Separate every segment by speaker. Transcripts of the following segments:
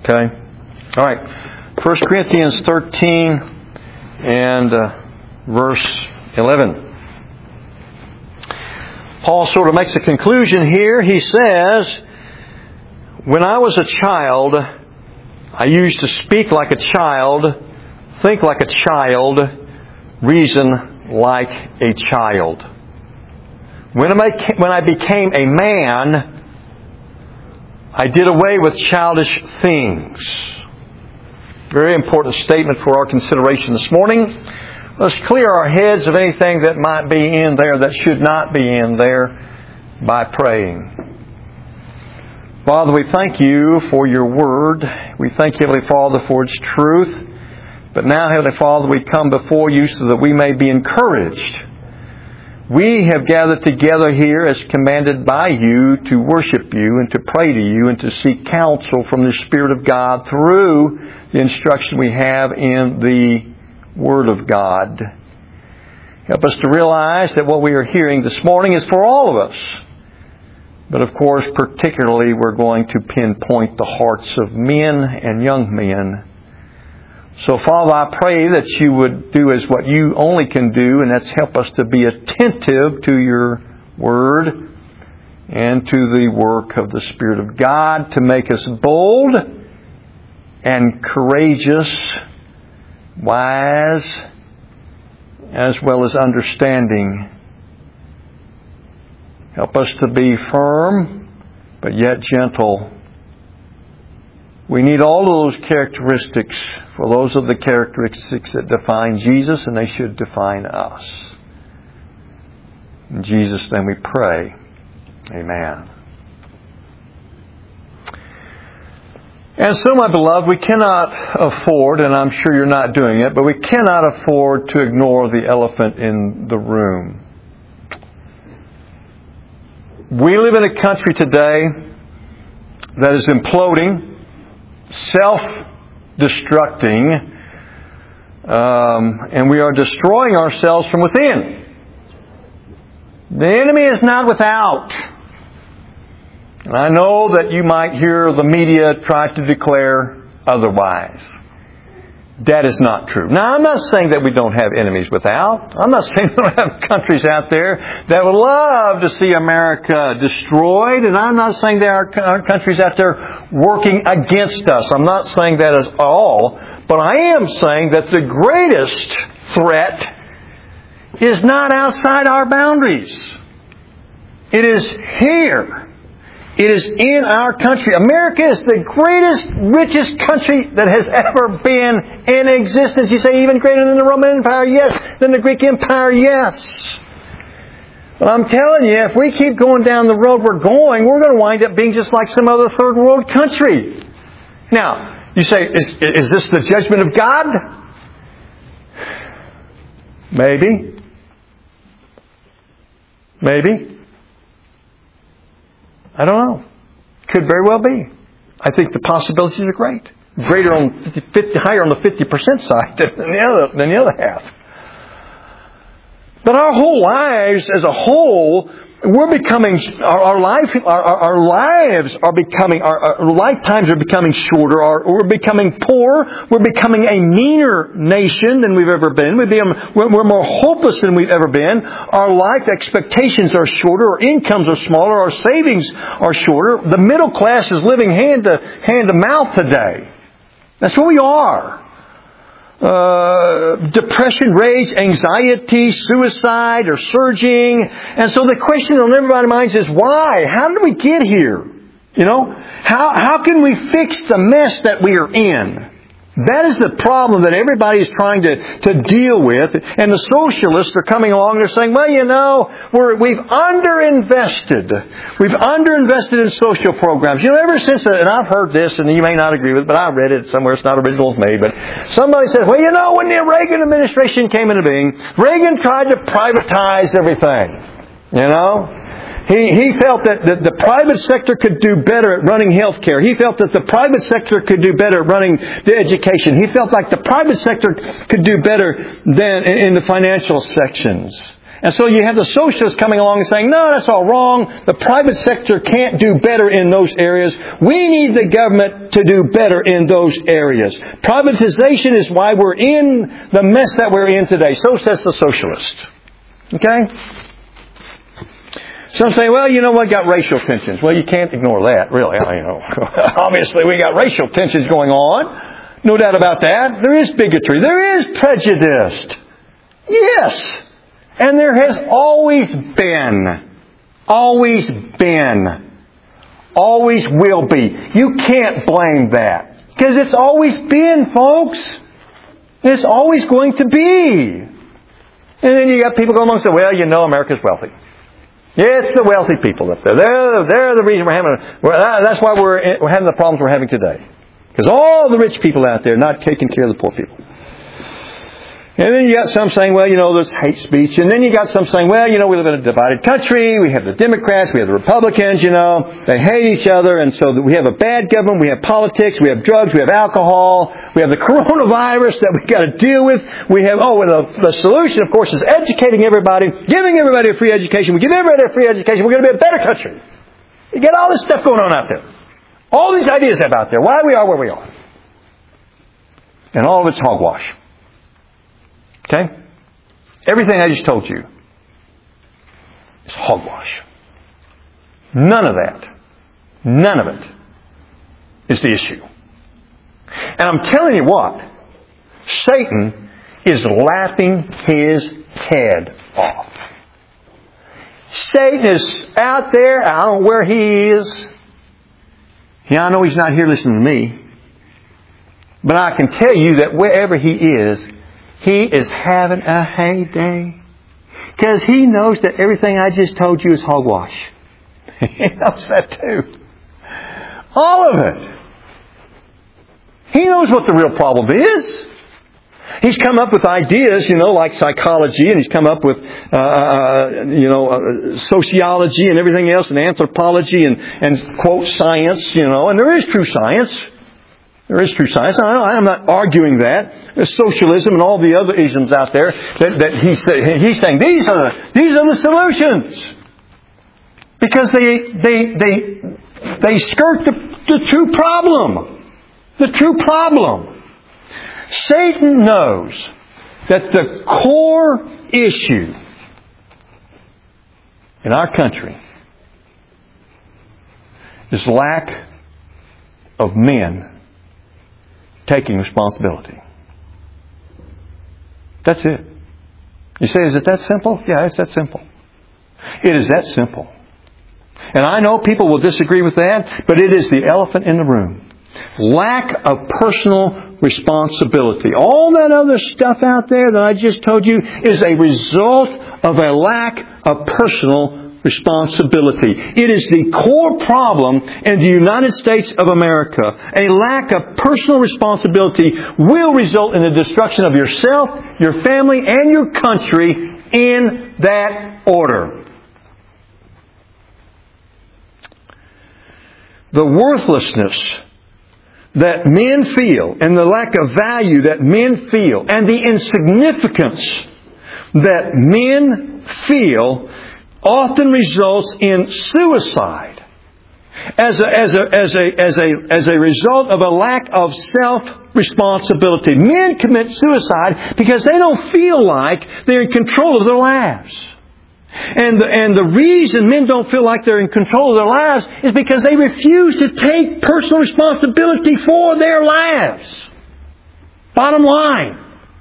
Speaker 1: Okay? All right. 1 Corinthians 13 and verse 11. Paul sort of makes a conclusion here. He says, when I was a child, I used to speak like a child, think like a child, reason like a child. When I became a man, I did away with childish things. Very important statement for our consideration this morning. Let's clear our heads of anything that might be in there that should not be in there by praying. Father, we thank You for Your Word. We thank You, Heavenly Father, for its truth. But now, Heavenly Father, we come before You so that we may be encouraged. We have gathered together here as commanded by You to worship You and to pray to You and to seek counsel from the Spirit of God through the instruction we have in the Word of God. Help us to realize that what we are hearing this morning is for all of us. But of course, particularly, we're going to pinpoint the hearts of men and young men. So, Father, I pray that You would do as what You only can do, and that's help us to be attentive to Your Word and to the work of the Spirit of God to make us bold and courageous, wise, as well as understanding. Help us to be firm, but yet gentle. We need all of those characteristics, for those are the characteristics that define Jesus, and they should define us. In Jesus' name we pray. Amen. And so, my beloved, we cannot afford, and I'm sure you're not doing it, but we cannot afford to ignore the elephant in the room. We live in a country today that is imploding, self-destructing, and we are destroying ourselves from within. The enemy is not without. And I know that you might hear the media try to declare otherwise. That is not true. Now, I'm not saying that we don't have enemies without. I'm not saying we don't have countries out there that would love to see America destroyed. And I'm not saying there are countries out there working against us. I'm not saying that at all. But I am saying that the greatest threat is not outside our boundaries. It is here. It is in our country. America is the greatest, richest country that has ever been in existence. You say even greater than the Roman Empire? Yes. Than the Greek Empire? Yes. But I'm telling you, if we keep going down the road we're going to wind up being just like some other third world country. Now, you say, is this the judgment of God? Maybe. Maybe. I don't know. Could very well be. I think the possibilities are great. Higher on the 50% side than the other half. But our whole lives as a whole, we're becoming, our lifetimes are becoming shorter. We're becoming poor. We're becoming a meaner nation than we've ever been. We're more hopeless than we've ever been. Our life expectations are shorter. Our incomes are smaller. Our savings are shorter. The middle class is living hand to mouth today. That's what we are. Depression, rage, anxiety, suicide are surging. And so the question on everybody's minds is why? How did we get here? How can we fix the mess that we are in? That is the problem that everybody is trying to deal with. And the socialists are coming along and they're saying, we've underinvested. We've underinvested in social programs. Ever since, and I've heard this, and you may not agree with it, but I read it somewhere. It's not original with me. But somebody said, when the Reagan administration came into being, Reagan tried to privatize everything. He felt that the private sector could do better at running health care. He felt that the private sector could do better at running the education. He felt like the private sector could do better than in the financial sections. And so you have the socialists coming along and saying, no, that's all wrong. The private sector can't do better in those areas. We need the government to do better in those areas. Privatization is why we're in the mess that we're in today. So says the socialist. Okay? Some say, well, you know what, got racial tensions. Well, you can't ignore that, really. Obviously, we got racial tensions going on. No doubt about that. There is bigotry. There is prejudice. Yes. And there has always been. Always been. Always will be. You can't blame that. Because it's always been, folks. It's always going to be. And then you got people going along and say, well, you know, America's wealthy. It's the wealthy people up there. They're the reason that's why we're having the problems we're having today. Because all the rich people out there are not taking care of the poor people. And then you got some saying, well, you know, there's hate speech. And then you got some saying, well, you know, we live in a divided country. We have the Democrats. We have the Republicans, you know. They hate each other. And so we have a bad government. We have politics. We have drugs. We have alcohol. We have the coronavirus that we've got to deal with. We have, the solution, of course, is educating everybody, giving everybody a free education. We give everybody a free education. We're going to be a better country. You get all this stuff going on out there. All these ideas have out there. Why we are where we are. And all of it's hogwash. Okay? Everything I just told you is hogwash. None of it is the issue. And I'm telling you what, Satan is laughing his head off. Satan is out there. I don't know where he is. Yeah, I know he's not here listening to me. But I can tell you that wherever he is having a heyday. Because he knows that everything I just told you is hogwash. He knows that too. All of it. He knows what the real problem is. He's come up with ideas, you know, like psychology, and he's come up with, sociology and everything else, and anthropology and quote, science, you know, and there is true science. There is true science. I'm not arguing that. There's socialism and all the other isms out there that he's saying these are the solutions, because they skirt the true problem. The true problem. Satan knows that the core issue in our country is lack of men taking responsibility. That's it. You say, is it that simple? Yeah, it's that simple. It is that simple. And I know people will disagree with that, but it is the elephant in the room. Lack of personal responsibility. All that other stuff out there that I just told you is a result of a lack of personal responsibility. It is the core problem in the United States of America. A lack of personal responsibility will result in the destruction of yourself, your family, and your country in that order. The worthlessness that men feel, and the lack of value that men feel, and the insignificance that men feel often results in suicide as a result of a lack of self-responsibility. Men commit suicide because they don't feel like they're in control of their lives. And the reason men don't feel like they're in control of their lives is because they refuse to take personal responsibility for their lives. Bottom line.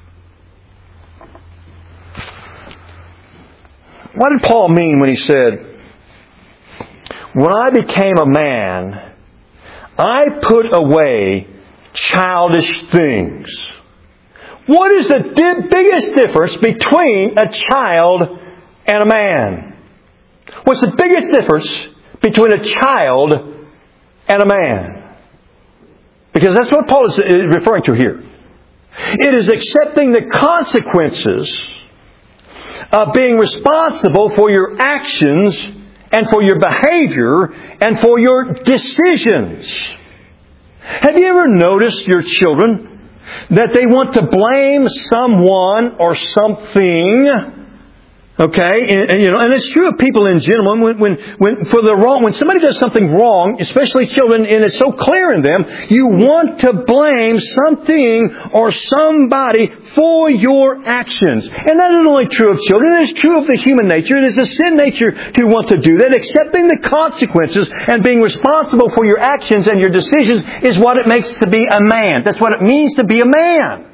Speaker 1: What did Paul mean when he said, when I became a man, I put away childish things? What is the biggest difference between a child and a man? What's the biggest difference between a child and a man? Because that's what Paul is referring to here. It is accepting the consequences of being responsible for your actions and for your behavior and for your decisions. Have you ever noticed your children that they want to blame someone or something Okay, and it's true of people in general. When somebody does something wrong, especially children, and it's so clear in them, you want to blame something or somebody for your actions. And that isn't only true of children, it is true of the human nature. It is a sin nature to want to do that. Accepting the consequences and being responsible for your actions and your decisions is what it makes to be a man. That's what it means to be a man.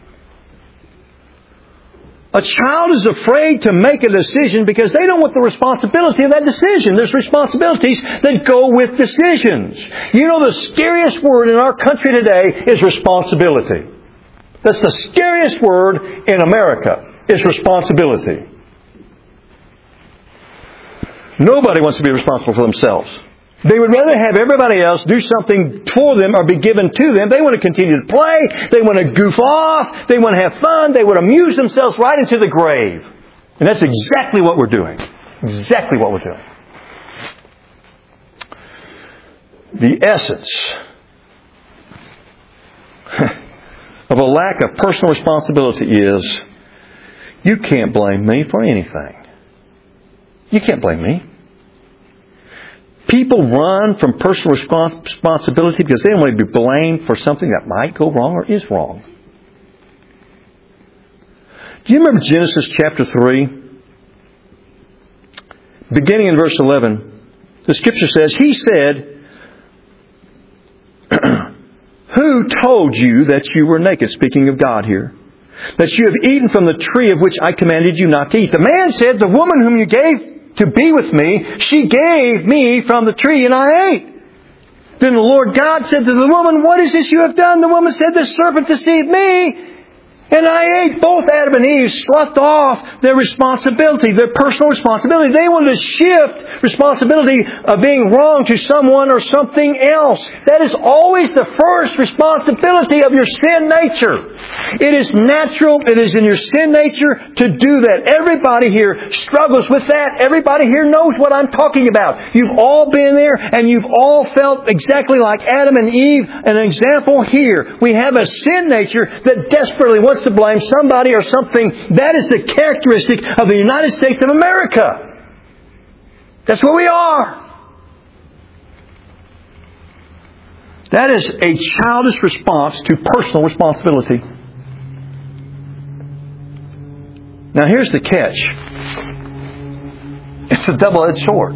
Speaker 1: A child is afraid to make a decision because they don't want the responsibility of that decision. There's responsibilities that go with decisions. You know, the scariest word in our country today is responsibility. That's the scariest word in America, is responsibility. Nobody wants to be responsible for themselves. They would rather have everybody else do something for them or be given to them. They want to continue to play. They want to goof off. They want to have fun. They want to amuse themselves right into the grave. And that's exactly what we're doing. Exactly what we're doing. The essence of a lack of personal responsibility is you can't blame me for anything. You can't blame me. People run from personal responsibility because they don't want to be blamed for something that might go wrong or is wrong. Do you remember Genesis chapter 3? Beginning in verse 11, the Scripture says, He said, Who told you that you were naked? Speaking of God here. That you have eaten from the tree of which I commanded you not to eat. The man said, The woman whom you gave to be with me, she gave me from the tree and I ate. Then the Lord God said to the woman, What is this you have done? The woman said, The serpent deceived me, and I ate. Both Adam and Eve sloughed off their responsibility, their personal responsibility. They wanted to shift responsibility of being wrong to someone or something else. That is always the first responsibility of your sin nature. It is natural, it is in your sin nature to do that. Everybody here struggles with that. Everybody here knows what I'm talking about. You've all been there and you've all felt exactly like Adam and Eve. An example here. We have a sin nature that desperately wants to blame somebody or something. That is the characteristic of the United States of America. That's what we are. That is a childish response to personal responsibility. Now here's the catch. It's a double-edged sword.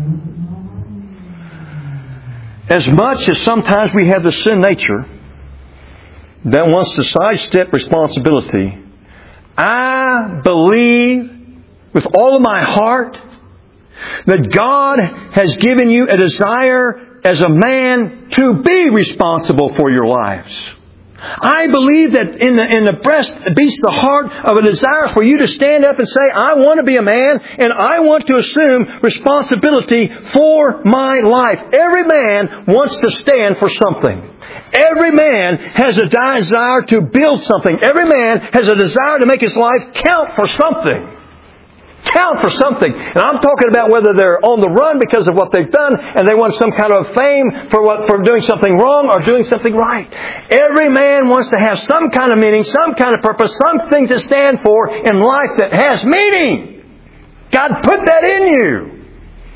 Speaker 1: As much as sometimes we have the sin nature that wants to sidestep responsibility, I believe with all of my heart that God has given you a desire as a man to be responsible for your lives. I believe that in the breast beats the heart of a desire for you to stand up and say, I want to be a man and I want to assume responsibility for my life. Every man wants to stand for something. Every man has a desire to build something. Every man has a desire to make his life count for something. Count for something. And I'm talking about whether they're on the run because of what they've done and they want some kind of fame for doing something wrong or doing something right. Every man wants to have some kind of meaning, some kind of purpose, something to stand for in life that has meaning. God put that in you.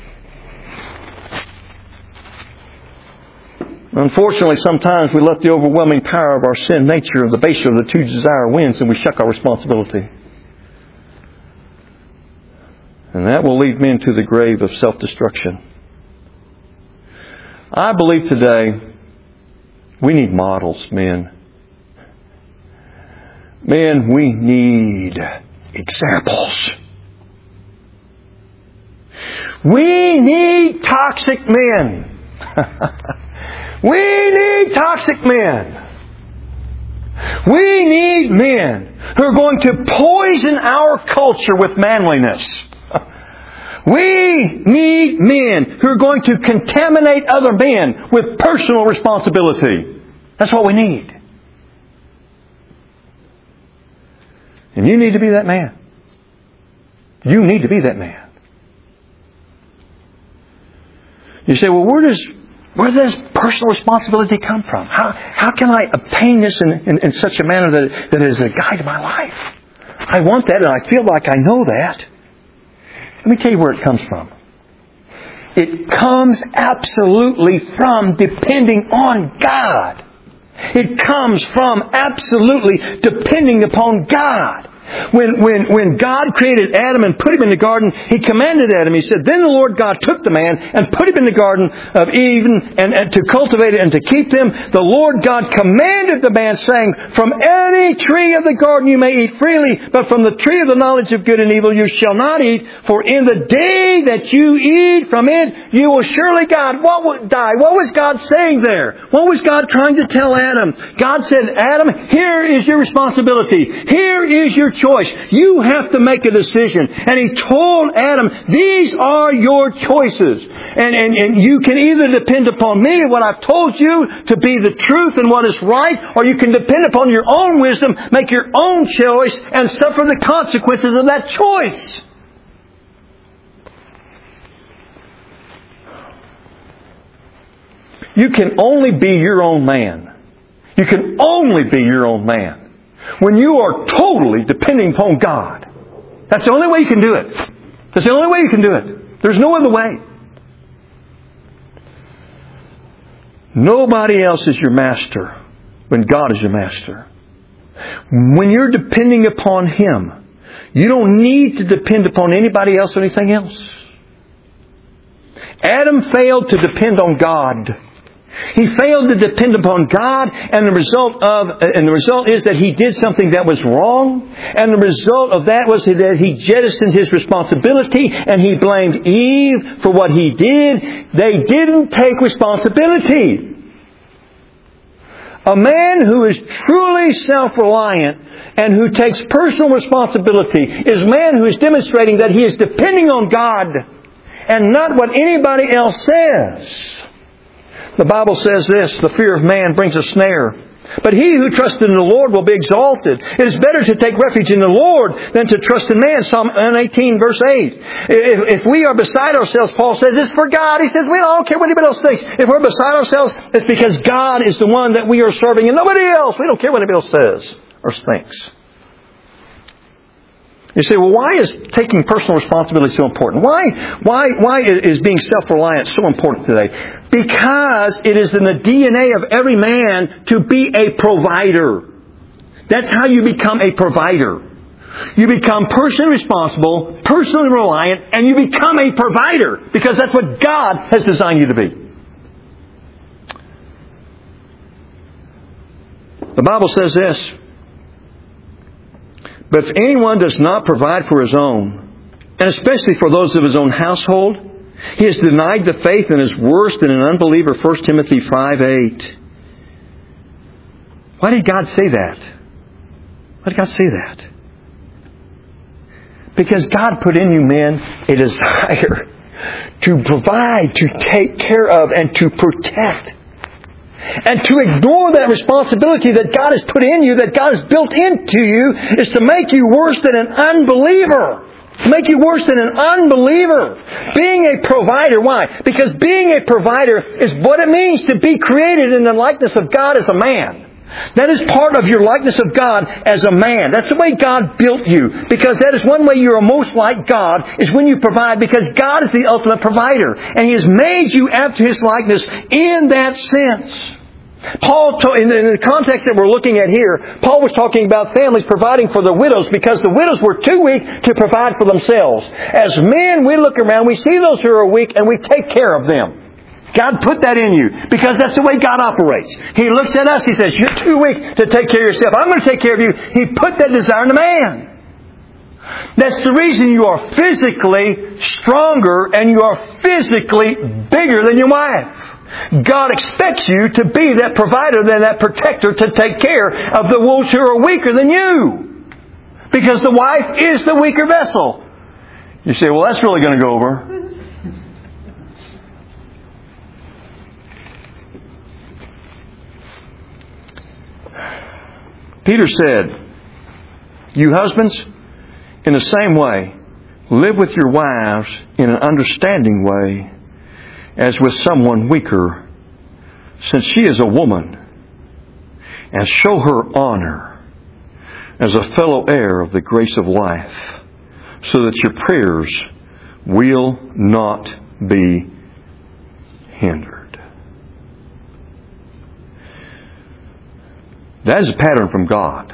Speaker 1: Unfortunately, sometimes we let the overwhelming power of our sin nature of the base of the two desire wins and we shuck our responsibility. And that will lead men to the grave of self-destruction. I believe today we need models, men. Men, we need examples. We need toxic men. We need toxic men. We need men who are going to poison our culture with manliness. We need men who are going to contaminate other men with personal responsibility. That's what we need. And you need to be that man. You need to be that man. You say, well, where does personal responsibility come from? How can I obtain this in such a manner that is a guide to my life? I want that and I feel like I know that.
Speaker 2: Let me tell you where it comes from. It comes absolutely from depending on God. It comes from absolutely depending upon God. When God created Adam and put him in the garden, He commanded Adam. He said, "Then the Lord God took the man and put him in the garden of Eden and to cultivate it and to keep them. The Lord God commanded the man, saying, From any tree of the garden you may eat freely, but from the tree of the knowledge of good and evil you shall not eat. For in the day that you eat from it, you will surely die." What was God saying there? What was God trying to tell Adam? God said, "Adam, here is your responsibility. Here is your choice. You have to make a decision." And He told Adam, "These are your choices. And you can either depend upon me and what I've told you to be the truth and what is right, or you can depend upon your own wisdom, make your own choice, and suffer the consequences of that choice." You can only be your own man. You can only be your own man when you are totally depending upon God. That's the only way you can do it. That's the only way you can do it. There's no other way. Nobody else is your master when God is your master. When you're depending upon Him, you don't need to depend upon anybody else or anything else. Adam failed to depend on God. He failed to depend upon God, and the result is that he did something that was wrong. And the result of that was that he jettisoned his responsibility, and he blamed Eve for what he did. They didn't take responsibility. A man who is truly self-reliant and who takes personal responsibility is a man who is demonstrating that he is depending on God and not what anybody else says. The Bible says this, "The fear of man brings a snare, but he who trusts in the Lord will be exalted." It is better to take refuge in the Lord than to trust in man. Psalm 118 verse 8. If we are beside ourselves, Paul says, it's for God. He says, we don't care what anybody else thinks. If we're beside ourselves, it's because God is the one that we are serving and nobody else. We don't care what anybody else says or thinks. You say, well, why is taking personal responsibility so important? Why is being self-reliant so important today? Because it is in the DNA of every man to be a provider. That's how you become a provider. You become personally responsible, personally reliant, and you become a provider. Because that's what God has designed you to be. The Bible says this, "But if anyone does not provide for his own, and especially for those of his own household, he has denied the faith and is worse than an unbeliever." 1 Timothy 5:8. Why did God say that? Why did God say that? Because God put in you, men, a desire to provide, to take care of, and to protect. And to ignore that responsibility that God has put in you, that God has built into you, is to make you worse than an unbeliever. Make you worse than an unbeliever. Being a provider. Why? Because being a provider is what it means to be created in the likeness of God as a man. That is part of your likeness of God as a man. That's the way God built you. Because that is one way you're most like God, is when you provide, because God is the ultimate provider. And He has made you after His likeness in that sense. Paul, in the context that we're looking at here, Paul was talking about families providing for the widows because the widows were too weak to provide for themselves. As men, we look around, we see those who are weak, and we take care of them. God put that in you because that's the way God operates. He looks at us, He says, "You're too weak to take care of yourself. I'm going to take care of you." He put that desire in the man. That's the reason you are physically stronger and you are physically bigger than your wife. God expects you to be that provider, that protector, to take care of the ones who are weaker than you. Because the wife is the weaker vessel. You say, well, that's really going to go over. Peter said, "You husbands, in the same way, live with your wives in an understanding way, as with someone weaker, since she is a woman, and show her honor as a fellow heir of the grace of life, so that your prayers
Speaker 1: will not be hindered. That is a pattern from God.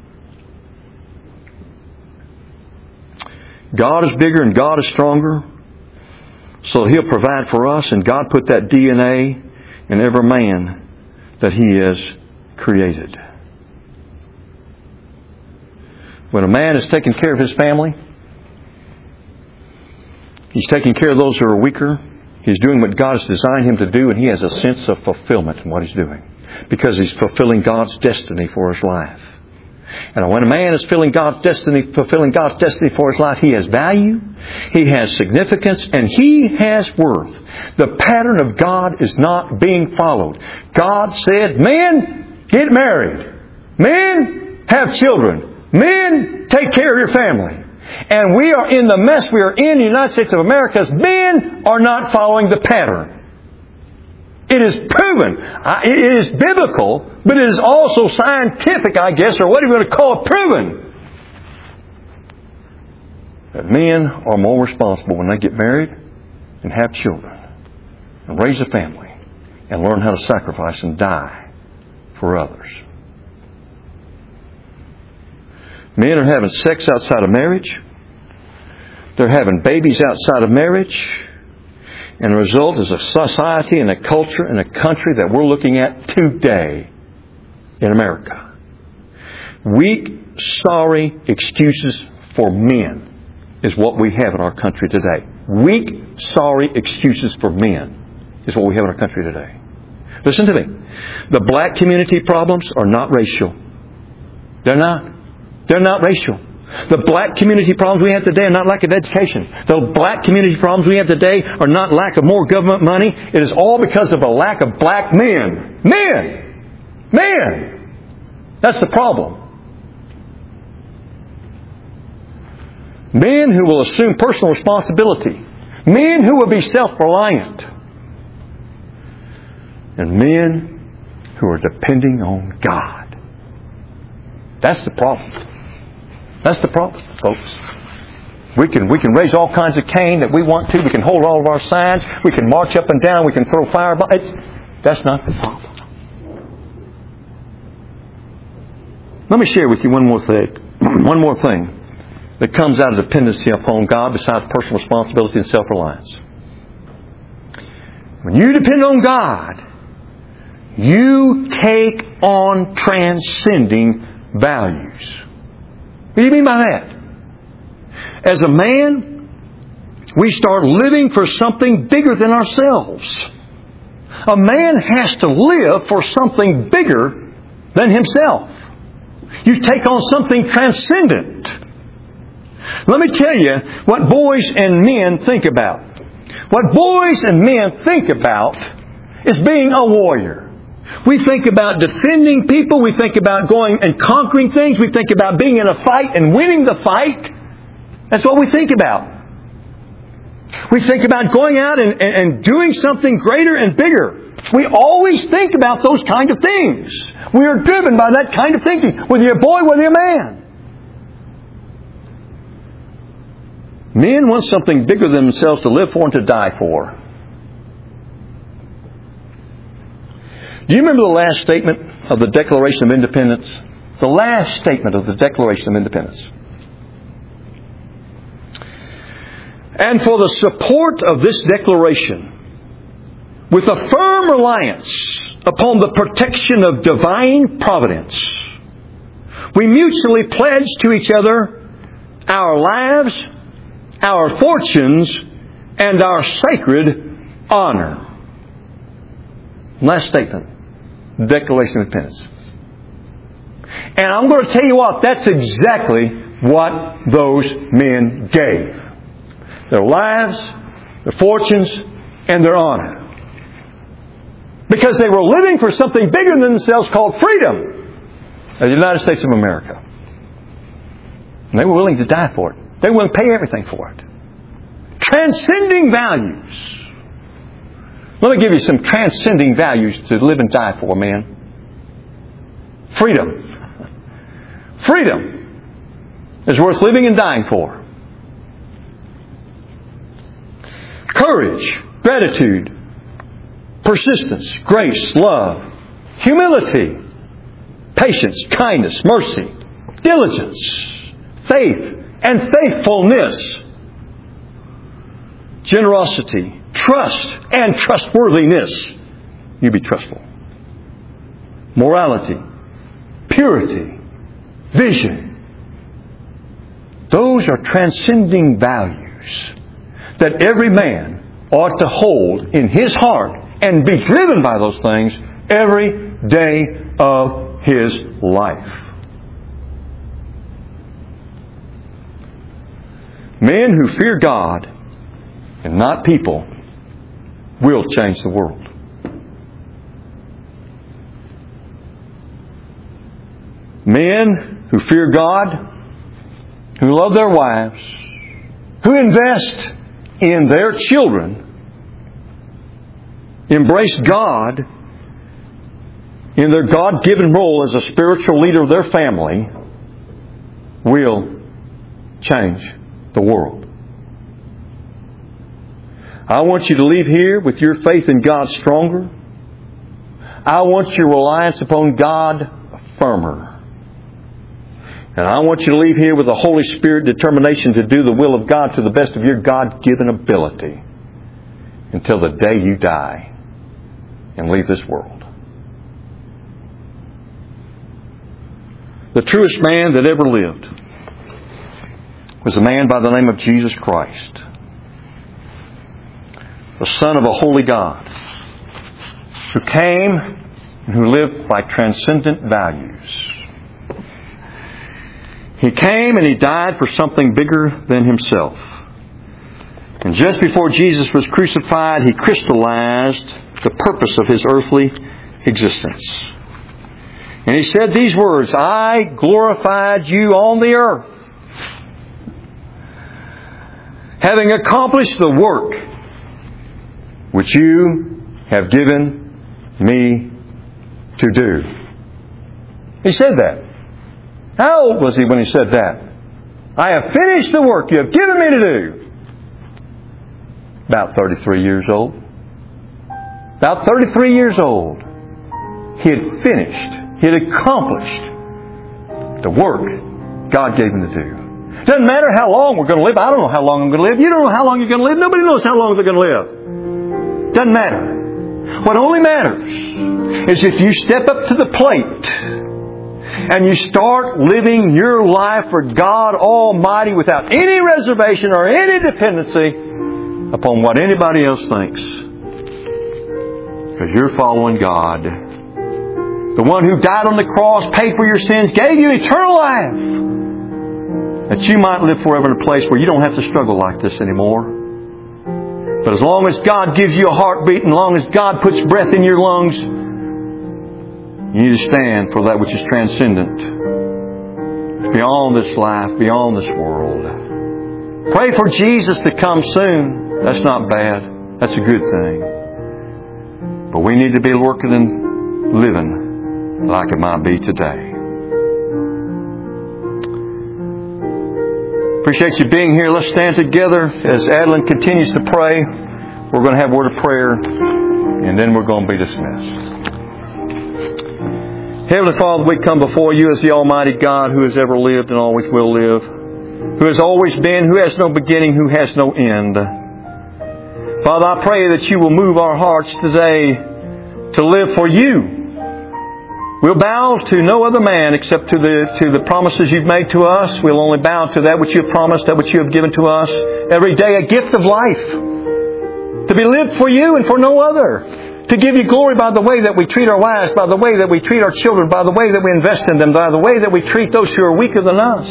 Speaker 1: God is bigger and God is stronger, so He'll provide for us, and God put that DNA in every man that He has created. When a man is taking care of his family, he's taking care of those who are weaker. He's doing what God has designed him to do, and he has a sense of fulfillment in what he's doing, because he's fulfilling God's destiny for his life. And when a man is fulfilling God's destiny for his life, he has value, he has significance, and he has worth. The pattern of God is not being followed. God said, men, get married. Men, have children. Men, take care of your family. And we are in the mess we are in the United States of America. Men are not following the pattern. It is proven. It is biblical, but it is also scientific, I guess, or what are you going to call it, proven. That men are more responsible when they get married and have children and raise a family and learn how to sacrifice and die for others. Men are having sex outside of marriage. They're having babies outside of marriage. And the result is a society and a culture and a country that we're looking at today in America. Weak, sorry excuses for men is what we have in our country today. Weak, sorry excuses for men is what we have in our country today. Listen to me. The black community problems are not racial. They're not. They're not racial. The black community problems we have today are not lack of education. The black community problems we have today are not lack of more government money. It is all because of a lack of black men. Men! That's the problem. Men who will assume personal responsibility. Men who will be self-reliant. And men who are depending on God. That's the problem. That's the problem, folks. We can raise all kinds of cane that we want to. We can hold all of our signs. We can march up and down. We can throw fireballs. That's not the problem. Let me share with you one more thing that comes out of dependency upon God besides personal responsibility and self-reliance. When you depend on God, you take on transcending values. What do you mean by that? As a man, we start living for something bigger than ourselves. A man has to live for something bigger than himself. You take on something transcendent. Let me tell you what boys and men think about. What boys and men think about is being a warrior. We think about defending people. We think about going and conquering things. We think about being in a fight and winning the fight. That's what we think about. We think about going out and doing something greater and bigger. We always think about those kind of things. We are driven by that kind of thinking, whether you're a boy, whether you're a man. Men want something bigger than themselves to live for and to die for. Do you remember the last statement of the Declaration of Independence? The last statement of the Declaration of Independence. And for the support of this declaration, with a firm reliance upon the protection of divine providence, we mutually pledge to each other our lives, our fortunes, and our sacred honor. Last statement. Declaration of Independence. And I'm going to tell you what, that's exactly what those men gave. Their lives, their fortunes, and their honor. Because they were living for something bigger than themselves called freedom. The United States of America. And they were willing to die for it. They were willing to pay everything for it. Transcending values. Let me give you some transcending values to live and die for, man. Freedom. Freedom is worth living and dying for. courage, gratitude, persistence, grace, love, humility, patience, kindness, mercy, diligence, faith, and faithfulness, generosity, trust, and trustworthiness. You be trustful. Morality, purity, vision. Those are transcending values that every man ought to hold in his heart and be driven by those things every day of his life. Men who fear God and not people will change the world. Men who fear God, who love their wives, who invest in their children, embrace God in their God-given role as a spiritual leader of their family, will change the world. I want you to leave here with your faith in God stronger. I want your reliance upon God firmer. And I want you to leave here with the Holy Spirit determination to do the will of God to the best of your God-given ability until the day you die and leave this world. The truest man that ever lived was a man by the name of Jesus Christ, the Son of a holy God, who came and who lived by transcendent values. He came and He died for something bigger than Himself. And just before Jesus was crucified, He crystallized the purpose of His earthly existence. And He said these words, "I glorified you on the earth, having accomplished the work which you have given me to do." He said that. How old was He when He said that? "I have finished the work you have given me to do." About 33 years old. About 33 years old. He had finished. He had accomplished the work God gave Him to do. Doesn't matter how long we're going to live. I don't know how long I'm going to live. You don't know how long you're going to live. Nobody knows how long they're going to live. Doesn't matter. What only matters is if you step up to the plate and you start living your life for God Almighty without any reservation or any dependency upon what anybody else thinks. Because you're following God. The one who died on the cross, paid for your sins, gave you eternal life, that you might live forever in a place where you don't have to struggle like this anymore. But as long as God gives you a heartbeat, and as long as God puts breath in your lungs, you need to stand for that which is transcendent, beyond this life, beyond this world. Pray for Jesus to come soon. That's not bad. That's a good thing. But we need to be working and living like it might be today. Appreciate you being here. Let's stand together as Adeline continues to pray. We're going to have a word of prayer, and then we're going to be dismissed. Heavenly Father, we come before You as the Almighty God who has ever lived and always will live, who has always been, who has no beginning, who has no end. Father, I pray that You will move our hearts today to live for You. We'll bow to no other man except to the promises You've made to us. We'll only bow to that which You have promised, that which You have given to us. Every day a gift of life, to be lived for You and for no other. To give You glory by the way that we treat our wives, by the way that we treat our children, by the way that we invest in them, by the way that we treat those who are weaker than us.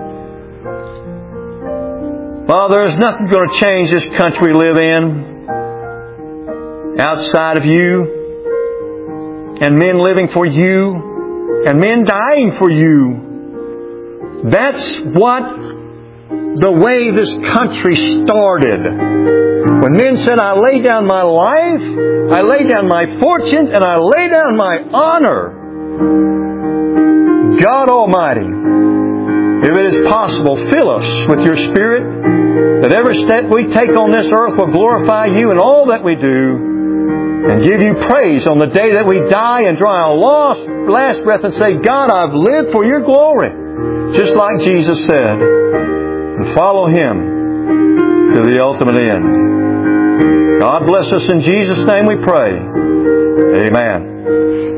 Speaker 1: Father, there's nothing going to change this country we live in outside of You, and men living for You, and men dying for You. That's what the way this country started. When men said, "I lay down my life, I lay down my fortunes, and I lay down my honor," God Almighty If it is possible, fill us with your Spirit, that every step we take on this earth will glorify you in all that we do, and give you praise on the day that we die and draw our last breath and say, God, I've lived for your glory, just like Jesus said, and follow Him to the ultimate end. God bless us in Jesus' name we pray. Amen.